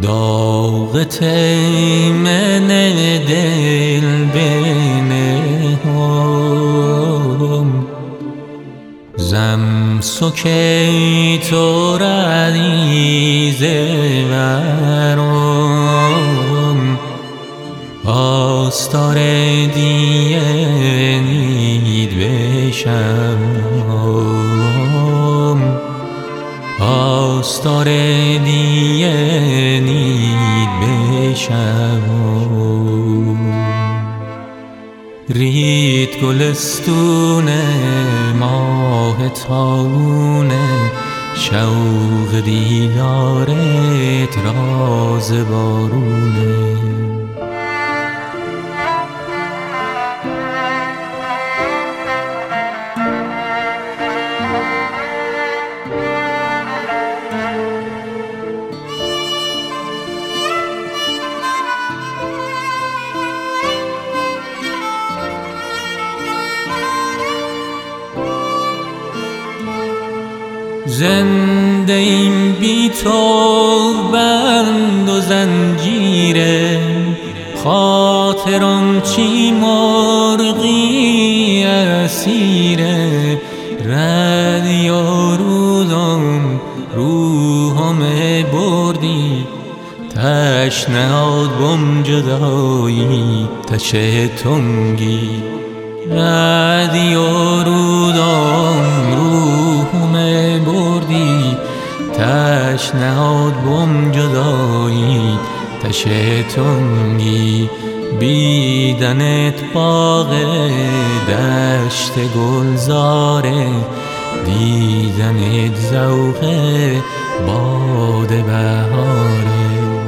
داغ تیمن دل بنهم زم سکی تو ردیزه ورم آستار دیه نید بشم آستار دیه نید بشم رید گلستون ماه تابونه شوق دیدارت راز بارونه زنده ایم بی تو بند و زنجیره خاطرم چی مرغی اسیره رد یا رودم روحم بردی تشنهاد بم جدایی تشه تنگی رد یا رودم روحم بردی تشنهاد بم جدایی تشه تنگی بیدنت باغ دشت گلزاره دیدنت ذوق باد بهاره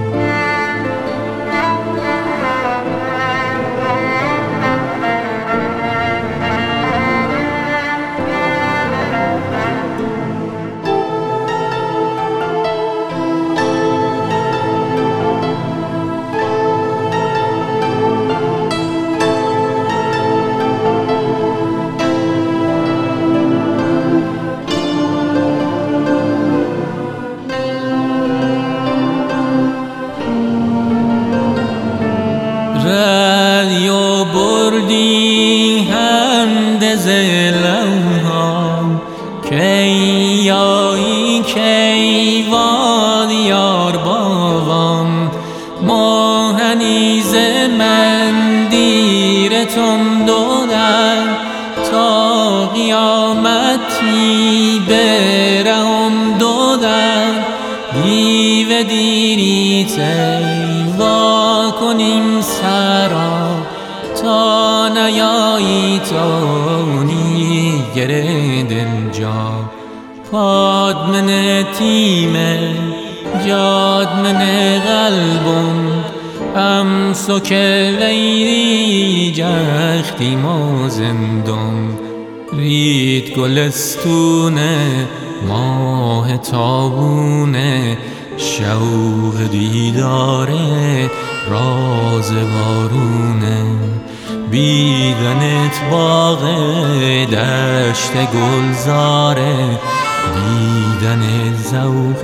رادیو بردی هندز لمحام کی یایی کی وادیار باغم ماهنیز من دیرتم دودن تا قیامتی برهم دودن دیو دیریت وا کنیم سرا تا نیایی تونی گردم جا پادمن تیمه جادمن قلبم هم سکه ویری جختی ما زندم رید گلستونه ماه تابونه شوق دیداره راز بارونه بیدنت باغ دشت گلزاره دیدنت ذوق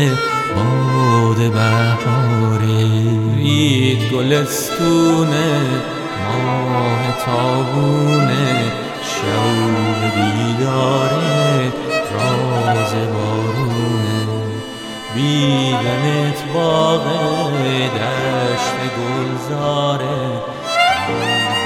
باد بهاره رید گلستونه ماه تابونه شوق دیداره راز بارونه بیدنت باغ دشت گلزاره